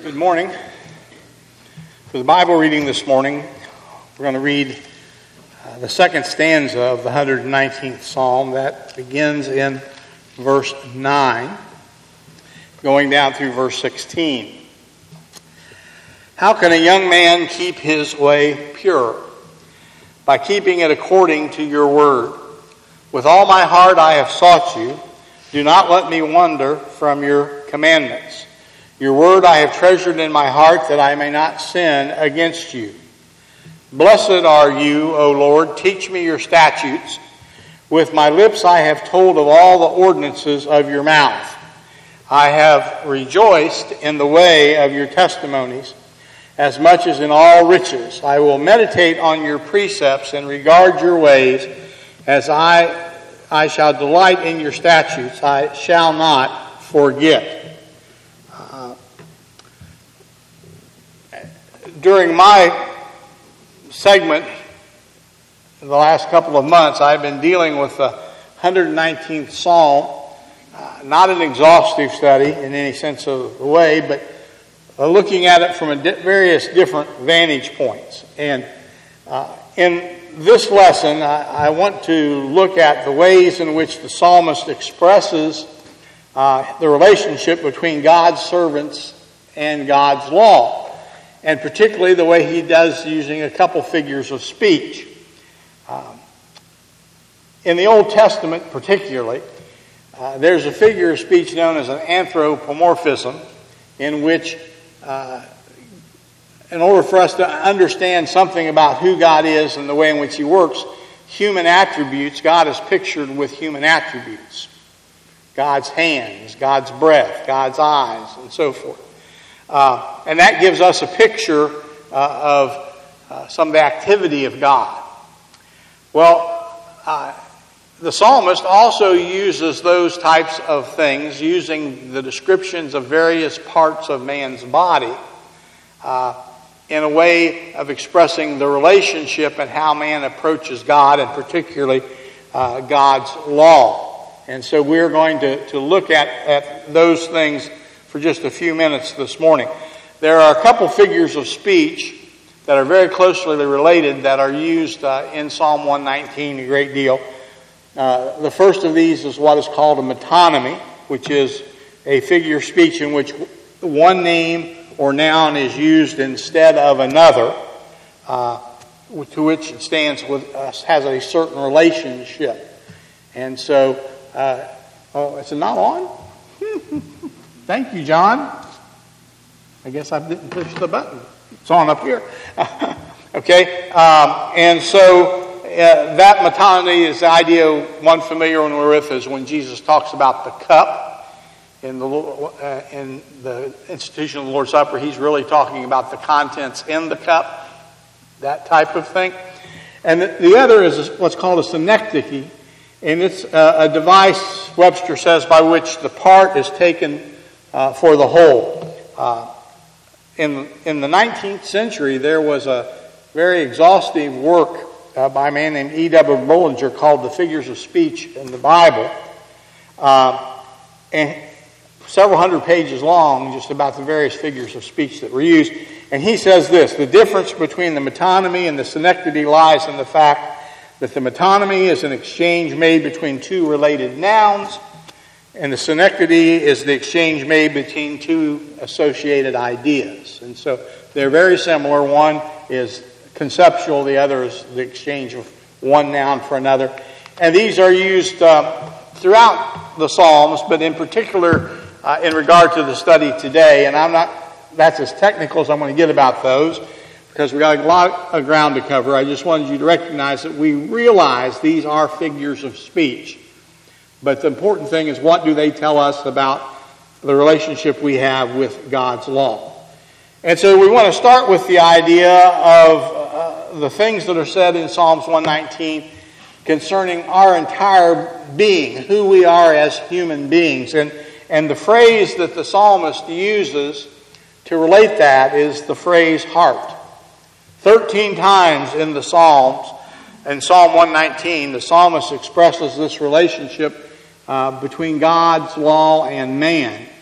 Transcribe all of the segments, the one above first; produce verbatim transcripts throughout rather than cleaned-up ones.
Good morning. For the Bible reading this morning, we're going to read uh, the second stanza of the one hundred nineteenth Psalm that begins in verse nine, going down through verse sixteen. How can a young man keep his way pure? By keeping it according to your word. With all my heart I have sought you. Do not let me wander from your commandments. Your word I have treasured in my heart that I may not sin against you. Blessed are you, O Lord. Teach me your statutes. With my lips I have told of all the ordinances of your mouth. I have rejoiced in the way of your testimonies as much as in all riches. I will meditate on your precepts and regard your ways as I, I shall delight in your statutes. I shall not forget. During my segment in the last couple of months, I've been dealing with the one hundred nineteenth Psalm, uh, not an exhaustive study in any sense of the way, but uh, looking at it from a di- various different vantage points. And uh, in this lesson, I, I want to look at the ways in which the psalmist expresses uh, the relationship between God's servants and God's law. And particularly the way he does using a couple figures of speech. Um, in the Old Testament particularly, uh, there's a figure of speech known as an anthropomorphism, in which, uh, in order for us to understand something about who God is and the way in which he works, human attributes, God is pictured with human attributes. God's hands, God's breath, God's eyes, and so forth. Uh, and that gives us a picture uh, of uh, some of the activity of God. Well, uh, the psalmist also uses those types of things, using the descriptions of various parts of man's body uh, in a way of expressing the relationship and how man approaches God, and particularly uh, God's law. And so we're going to, to look at, at those things for just a few minutes this morning. There are a couple figures of speech that are very closely related that are used uh, in Psalm one nineteen a great deal. Uh, the first of these is what is called a metonymy, which is a figure of speech in which one name or noun is used instead of another, uh, to which it stands with uh, has a certain relationship. And so, uh, oh, is it not on? Thank you, John. I guess I didn't push the button. It's on up here. Okay, um, and so uh, that metonymy is the idea one familiar one we're with is when Jesus talks about the cup in the uh, in the institution of the Lord's Supper. He's really talking about the contents in the cup, that type of thing. And the, the other is what's called a synecdoche, and it's uh, a device, Webster says, by which the part is taken Uh, for the whole. Uh, in, in the nineteenth century, there was a very exhaustive work uh, by a man named E W Bullinger called The Figures of Speech in the Bible. Uh, and several hundred pages long, just about the various figures of speech that were used. And he says this: the difference between the metonymy and the synecdoche lies in the fact that the metonymy is an exchange made between two related nouns, and the synecdoche is the exchange made between two associated ideas. And so they're very similar. One is conceptual, the other is the exchange of one noun for another. And these are used uh, throughout the Psalms, but in particular uh, in regard to the study today. And I'm not, that's as technical as I'm going to get about those, because we got a lot of ground to cover. I just wanted you to recognize that we realize these are figures of speech. But the important thing is, what do they tell us about the relationship we have with God's law? And so we want to start with the idea of uh, the things that are said in Psalms one nineteen concerning our entire being, who we are as human beings. And, and the phrase that the psalmist uses to relate that is the phrase heart. Thirteen times in the Psalms, in Psalm one nineteen, the psalmist expresses this relationship Uh, between God's law and man.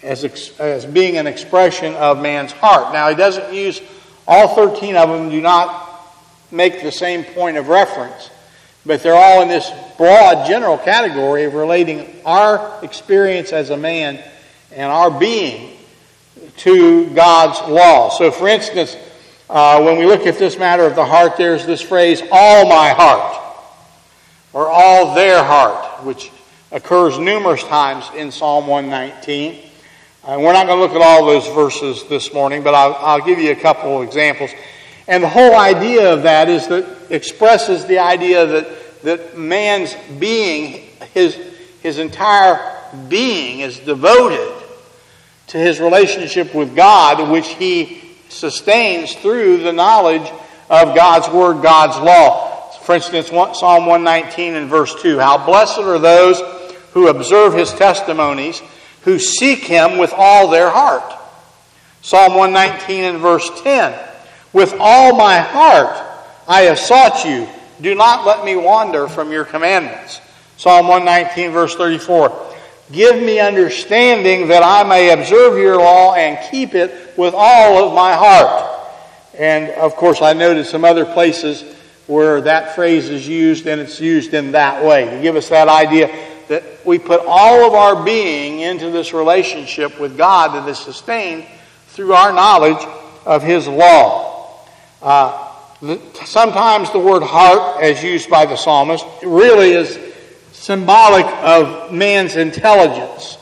as, ex, as being an expression of man's heart. Now, he doesn't use, all thirteen of them do not make the same point of reference, but they're all in this broad general category of relating our experience as a man and our being to God's law. So, for instance, uh, when we look at this matter of the heart, there's this phrase, all my heart, or all their heart, which occurs numerous times in Psalm one nineteen. Uh, we're not going to look at all those verses this morning, but I'll, I'll give you a couple of examples. And the whole idea of that is that expresses the idea that, that man's being, his, his entire being is devoted to his relationship with God, which he sustains through the knowledge of God's Word, God's law. For instance, Psalm one nineteen and verse two, how blessed are those who observe his testimonies, who seek him with all their heart. Psalm one nineteen and verse ten, with all my heart I have sought you. Do not let me wander from your commandments. Psalm one nineteen verse thirty-four, give me understanding that I may observe your law and keep it with all of my heart. And of course I noted some other places where that phrase is used, and it's used in that way to give us that idea that we put all of our being into this relationship with God that is sustained through our knowledge of his law. Uh, the, sometimes the word heart, as used by the psalmist, really is symbolic of man's intelligence.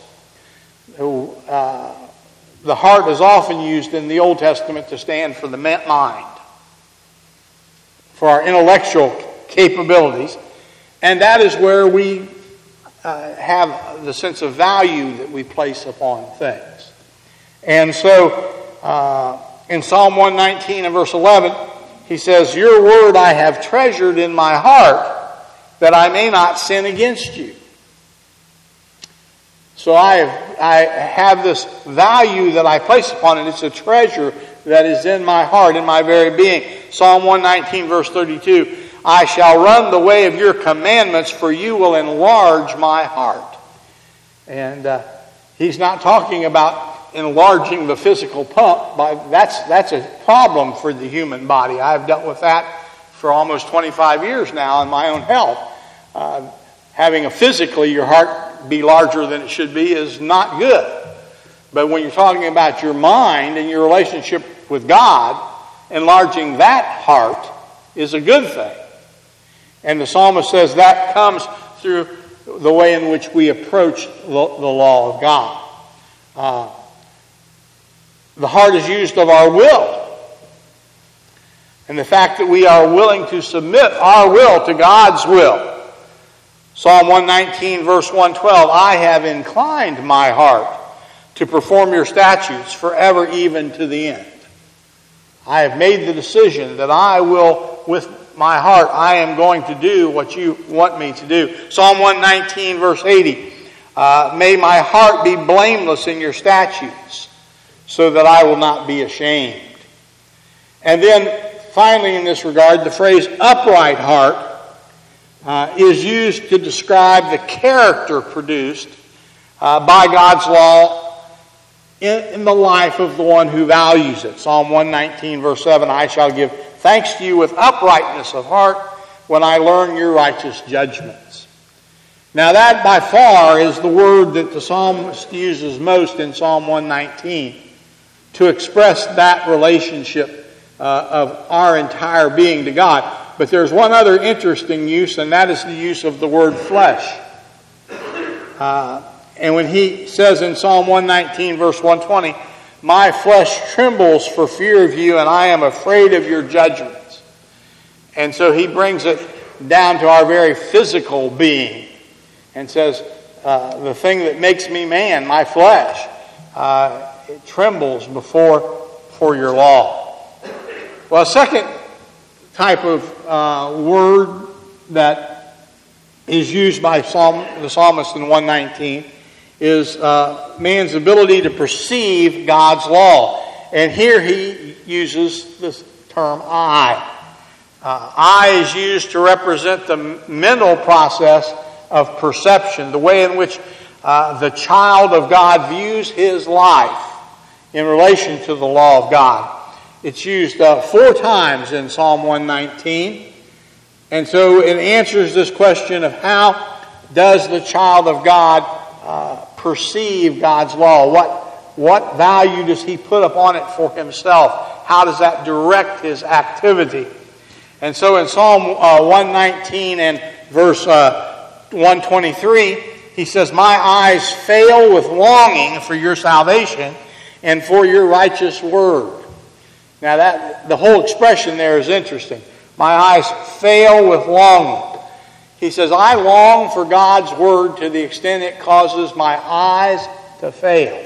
Uh, the heart is often used in the Old Testament to stand for the mind, for our intellectual capabilities, and that is where we uh, have the sense of value that we place upon things. And so, uh, in Psalm one nineteen and verse eleven, he says, your word I have treasured in my heart, that I may not sin against you. So I have, I have this value that I place upon it. It's a treasure that is in my heart, in my very being. Psalm one nineteen verse thirty-two, I shall run the way of your commandments, for you will enlarge my heart. And uh, he's not talking about enlarging the physical pump. But that's, that's a problem for the human body. I've dealt with that for almost twenty-five years now in my own health. Uh, having a physically your heart be larger than it should be is not good. But when you're talking about your mind and your relationship with God, enlarging that heart is a good thing. And the psalmist says that comes through the way in which we approach the, the law of God. Uh, the heart is used of our will. And the fact that we are willing to submit our will to God's will. Psalm one nineteen verse one twelve, I have inclined my heart to perform your statutes forever, even to the end. I have made the decision that I will, with my heart, I am going to do what you want me to do. Psalm one nineteen verse eighty, uh, may my heart be blameless in your statutes, so that I will not be ashamed. And then, finally, in this regard, the phrase upright heart uh, is used to describe the character produced uh, by God's law in, in the life of the one who values it. Psalm one nineteen verse seven, I shall give thanks to you with uprightness of heart when I learn your righteous judgments. Now that by far is the word that the psalmist uses most in Psalm one nineteen to express that relationship Uh, of our entire being to God. But there's one other interesting use, and that is the use of the word flesh. Uh, and when he says in Psalm one nineteen verse one twenty, my flesh trembles for fear of you, and I am afraid of your judgments. And so he brings it down to our very physical being and says, uh, the thing that makes me man, my flesh, uh, it trembles before for your law. Well, a second type of uh, word that is used by Psalm, the psalmist in one nineteen is uh, man's ability to perceive God's law. And here he uses this term I. Uh, I is used to represent the mental process of perception, the way in which uh, the child of God views his life in relation to the law of God. It's used uh, four times in Psalm one nineteen. And so it answers this question of how does the child of God uh, perceive God's law? What, what value does he put upon it for himself? How does that direct his activity? And so in Psalm uh, one nineteen and verse uh, one twenty-three, he says, "My eyes fail with longing for your salvation and for your righteous word." Now that the whole expression there is interesting. My eyes fail with longing. He says, I long for God's word to the extent it causes my eyes to fail.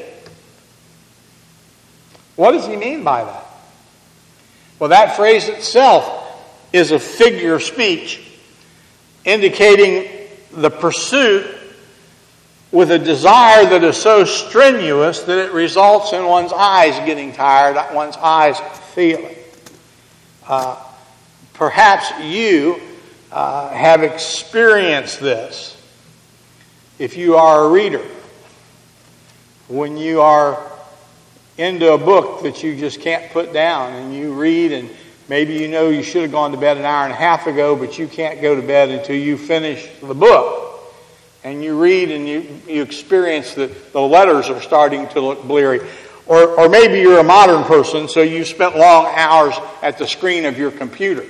What does he mean by that? Well, that phrase itself is a figure of speech indicating the pursuit with a desire that is so strenuous that it results in one's eyes getting tired, one's eyes failing. Uh, perhaps you uh, have experienced this if you are a reader. When you are into a book that you just can't put down and you read, and maybe you know you should have gone to bed an hour and a half ago, but you can't go to bed until you finish the book. And you read and you, you experience that the letters are starting to look bleary. Or, or maybe you're a modern person, so you spent long hours at the screen of your computer.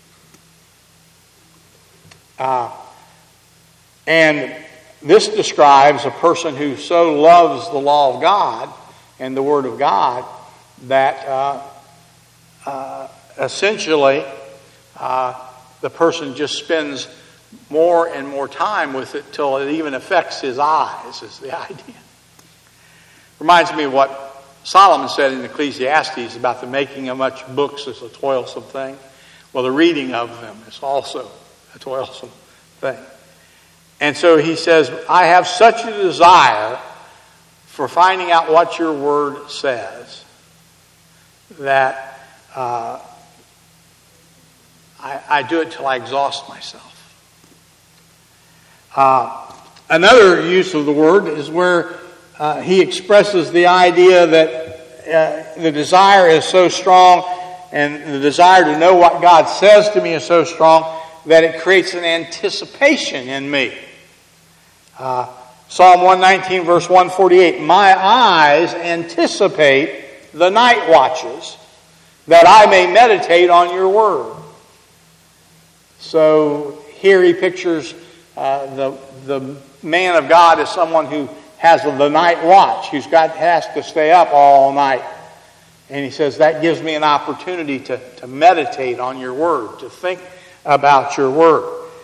Uh, and this describes a person who so loves the law of God and the Word of God that uh, uh, essentially uh, the person just spends more and more time with it till it even affects his eyes, is the idea. Reminds me of what Solomon said in Ecclesiastes about the making of much books is a toilsome thing. Well, the reading of them is also a toilsome thing. And so he says, I have such a desire for finding out what your word says that uh, I, I do it till I exhaust myself. Uh, another use of the word is where uh, he expresses the idea that uh, the desire is so strong and the desire to know what God says to me is so strong that it creates an anticipation in me. Uh, Psalm one nineteen verse one forty-eight, my eyes anticipate the night watches that I may meditate on your word. So here he pictures Uh, the the man of God is someone who has the night watch, who's got has to stay up all night. And he says, that gives me an opportunity to, to meditate on your word, to think about your word.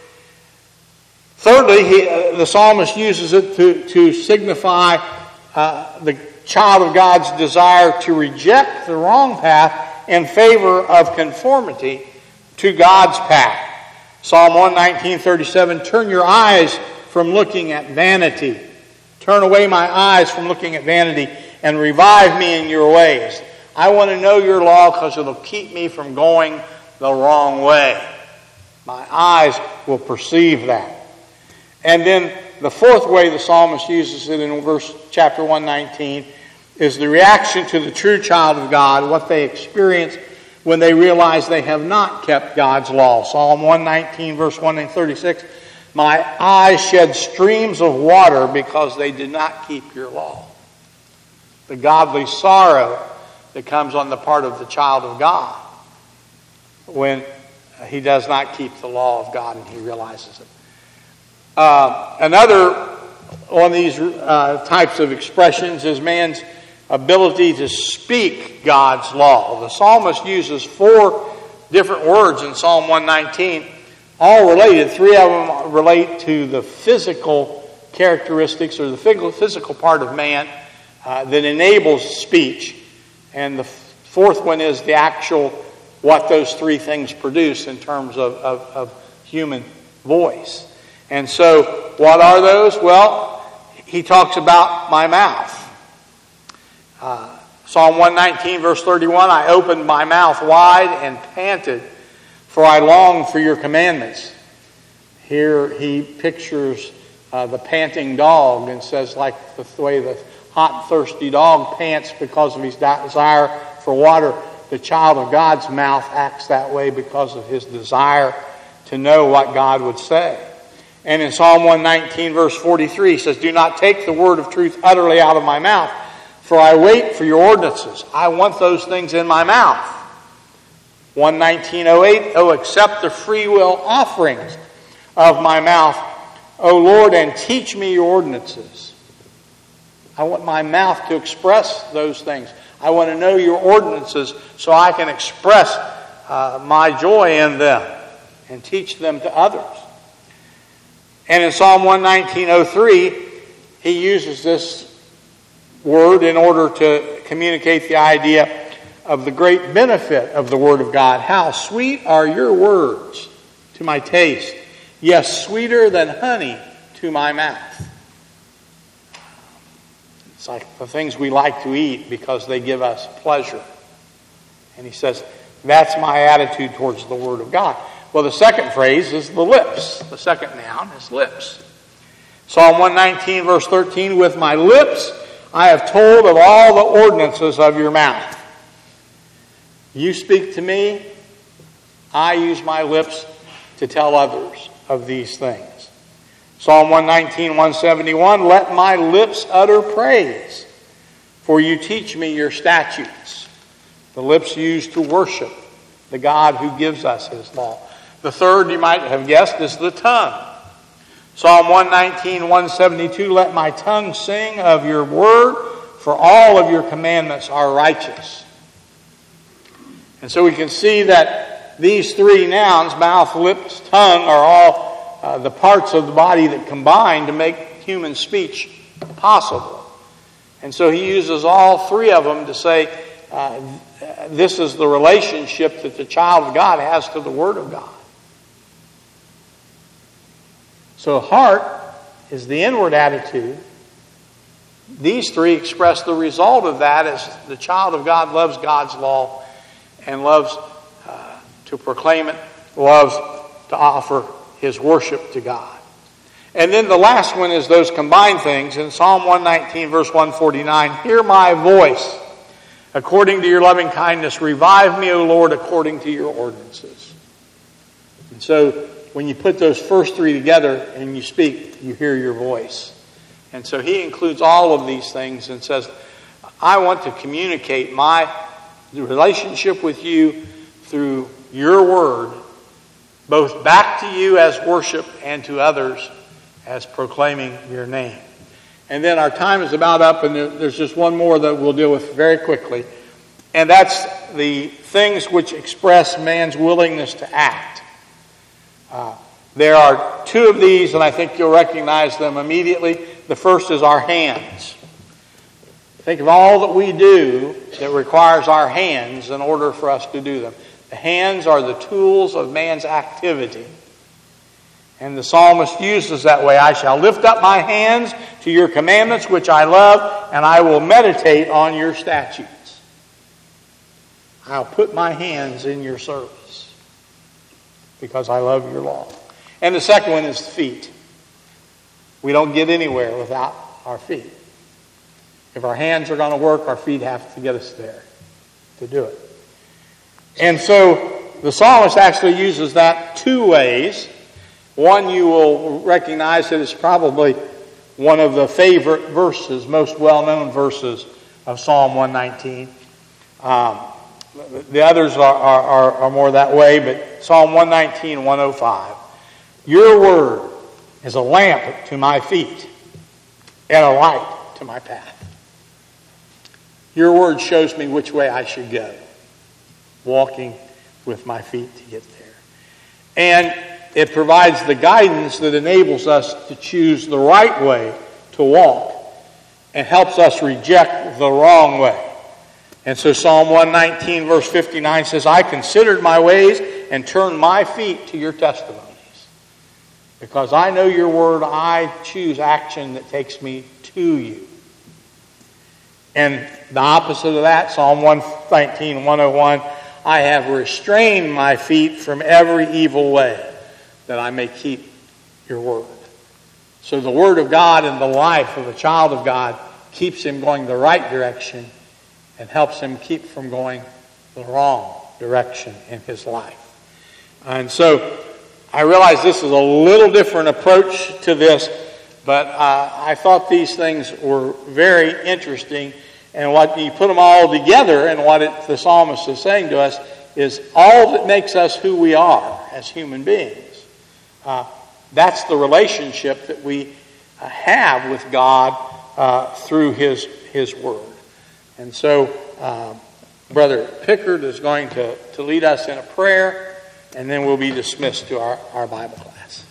Thirdly, he, uh, the psalmist uses it to, to signify uh, the child of God's desire to reject the wrong path in favor of conformity to God's path. Psalm one nineteen thirty-seven, turn your eyes from looking at vanity. Turn away my eyes from looking at vanity and revive me in your ways. I want to know your law because it'll keep me from going the wrong way. My eyes will perceive that. And then the fourth way the psalmist uses it in verse chapter one nineteen is the reaction to the true child of God, what they experience when they realize they have not kept God's law. Psalm one nineteen, verse one thirty-six, my eyes shed streams of water because they did not keep your law. The godly sorrow that comes on the part of the child of God when he does not keep the law of God and he realizes it. Uh, another one of these uh, types of expressions is man's ability to speak God's law. The psalmist uses four different words in Psalm one nineteen, all related. Three of them relate to the physical characteristics or the physical part of man uh, that enables speech. And the fourth one is the actual, what those three things produce in terms of, of, of human voice. And so, what are those? Well, he talks about my mouth. Uh, Psalm one nineteen, verse thirty-one, I opened my mouth wide and panted, for I longed for your commandments. Here he pictures uh, the panting dog and says, like the way the hot, thirsty dog pants because of his desire for water, the child of God's mouth acts that way because of his desire to know what God would say. And in Psalm one nineteen, verse forty-three, he says, do not take the word of truth utterly out of my mouth, for I wait for your ordinances. I want those things in my mouth. one nineteen oh eight, oh, accept the free will offerings of my mouth, O Lord, and teach me your ordinances. I want my mouth to express those things. I want to know your ordinances so I can express uh, my joy in them and teach them to others. And in Psalm one nineteen oh three, he uses this word in order to communicate the idea of the great benefit of the Word of God. How sweet are your words to my taste, yes, sweeter than honey to my mouth. It's like the things we like to eat because they give us pleasure. And he says, that's my attitude towards the Word of God. Well, the second phrase is the lips. The second noun is lips. Psalm one nineteen, verse thirteen, with my lips I have told of all the ordinances of your mouth. You speak to me, I use my lips to tell others of these things. Psalm one nineteen, one seventy-one, let my lips utter praise, for you teach me your statutes. The lips used to worship the God who gives us his law. The third, you might have guessed, is the tongue. Psalm one nineteen, one seventy-two, let my tongue sing of your word, for all of your commandments are righteous. And so we can see that these three nouns, mouth, lips, tongue, are all uh, the parts of the body that combine to make human speech possible. And so he uses all three of them to say, uh, this is the relationship that the child of God has to the Word of God. So heart is the inward attitude. These three express the result of that as the child of God loves God's law and loves uh, to proclaim it, loves to offer his worship to God. And then the last one is those combined things. In Psalm one nineteen, verse one forty-nine, hear my voice. According to your loving kindness, revive me, O Lord, according to your ordinances. And so when you put those first three together and you speak, you hear your voice. And so he includes all of these things and says, I want to communicate my relationship with you through your word, both back to you as worship and to others as proclaiming your name. And then our time is about up, and there's just one more that we'll deal with very quickly. And that's the things which express man's willingness to act. Uh, there are two of these, and I think you'll recognize them immediately. The first is our hands. Think of all that we do that requires our hands in order for us to do them. The hands are the tools of man's activity. And the psalmist uses that way. I shall lift up my hands to your commandments, which I love, and I will meditate on your statutes. I'll put my hands in your service because I love your law. And the second one is the feet. We don't get anywhere without our feet. If our hands are going to work, our feet have to get us there to do it. And so the psalmist actually uses that two ways. One, you will recognize that it's probably one of the favorite verses, most well-known verses of Psalm one nineteen. Um, the others are, are, are more that way, but Psalm one nineteen, one oh five. Your word is a lamp to my feet and a light to my path. Your word shows me which way I should go, walking with my feet to get there. And it provides the guidance that enables us to choose the right way to walk and helps us reject the wrong way. And so Psalm one nineteen, verse fifty-nine says, I considered my ways and turned my feet to your testimonies. Because I know your word, I choose action that takes me to you. And the opposite of that, Psalm one nineteen, one oh one, I have restrained my feet from every evil way, that I may keep your word. So the Word of God in the life of a child of God keeps him going the right direction and helps him keep from going the wrong direction in his life. And so I realize this is a little different approach to this, but uh, I thought these things were very interesting. And what you put them all together, and what it, the psalmist is saying to us, is all that makes us who we are as human beings. Uh, that's the relationship that we uh, have with God uh, through His His Word. And so, uh, Brother Pickard is going to, to lead us in a prayer, and then we'll be dismissed to our, our Bible class.